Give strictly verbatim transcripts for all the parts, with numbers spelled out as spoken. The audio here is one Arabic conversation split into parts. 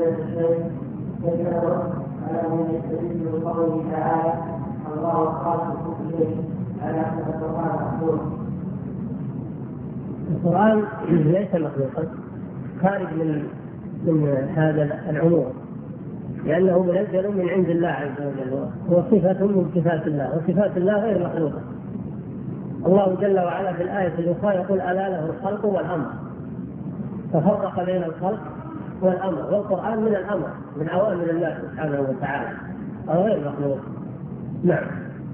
الشيء ذكر على من يستدل بقوله تعالى الله خالق كل شيء على أن القرآن مخلوق. القرآن ليس مخلوقا، خارج من من هذا العموم، لأنه منزل من عند الله عز وجل، هو صفة من صفات الله، وصفات الله غير مخلوقة. الله جل وعلا في الآية الأخرى يقول ألا له الخلق والأمر، ففرق بين الخلق والأمر، والقرآن من الأمر من أوامر الله سبحانه وتعالى غير مخلوق. نعم.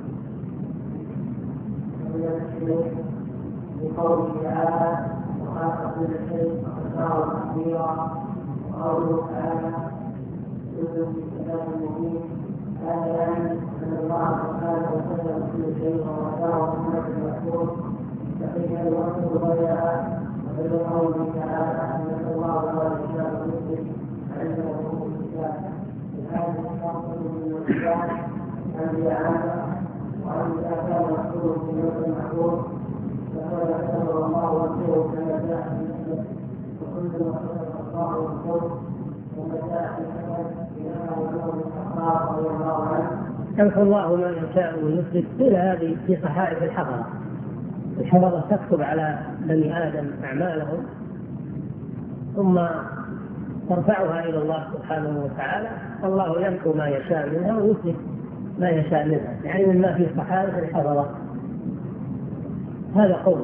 بقوله تعالى وخلق كل شيء فقدره تقديرا، وقوله تعالى كل في كتاب مبين، هذا يعني ان الله سبحانه وتعالى كل شيء وقدره في نفس المحفوظ، فكيف يوصل غيرها؟ وفي قوله تعالى ان الله لا يشاء مثله عنده في الكتاب، هذا الشرط من الكتاب ان يعلم وان اذا كان مكتوب في نفس المحفوظ فقد اعتبر الله وكيله كما جاء في المسلم، وكل ما خلق الله والكون وما جاء في الحدث بانه يكون الحقاق رضي الله عنه. يمحو الله ما يشاء ويثبت. إلى هذه في صحائف الحضرة، الحضرة تكتب على بني آدم أعمالهم ثم ترفعها إلى الله سبحانه وتعالى، الله يمحو ما يشاء منها ويثبت ما يشاء منها، يعني مما في صحائف الحضرة. هذا قول،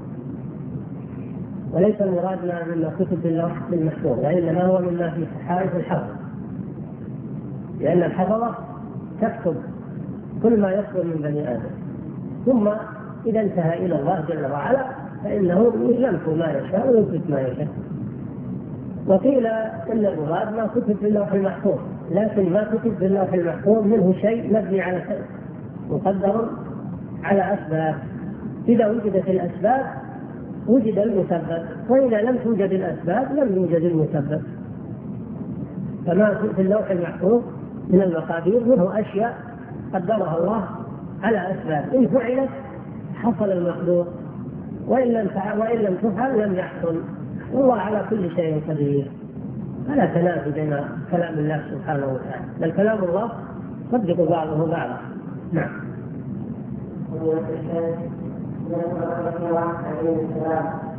وليس المرادنا مما كتب باللوح المحفوظ، وإنما هو مما في صحائف الحضرة، لأن الحضرة تكتب كل ما يصدر من بني آدم، ثم إذا انتهى إلى الله جل وعلا فإنه يمحو ما يشاء ويثبت ما يشاء. وقيل إن المراد ما كتب باللوح المحفوظ، لكن ما كتب باللوح المحفوظ منه شيء مبني على شيء مقدر على أسباب، إذا وجدت الأسباب وجد المسبب، وإذا لم توجد الأسباب لم يوجد المسبب. فما في اللوح المحفوظ من المقادير منه أشياء قدرها الله على أسباب، إن فعلت حصل المقدور، وإن لم وإن لم تفعل لم يحصل، والله على كل شيء قدير. فلا تنافي بين كلام الله سبحانه وتعالى، بل كلام الله صدق بعضه بعضا. نعم. عليه السلام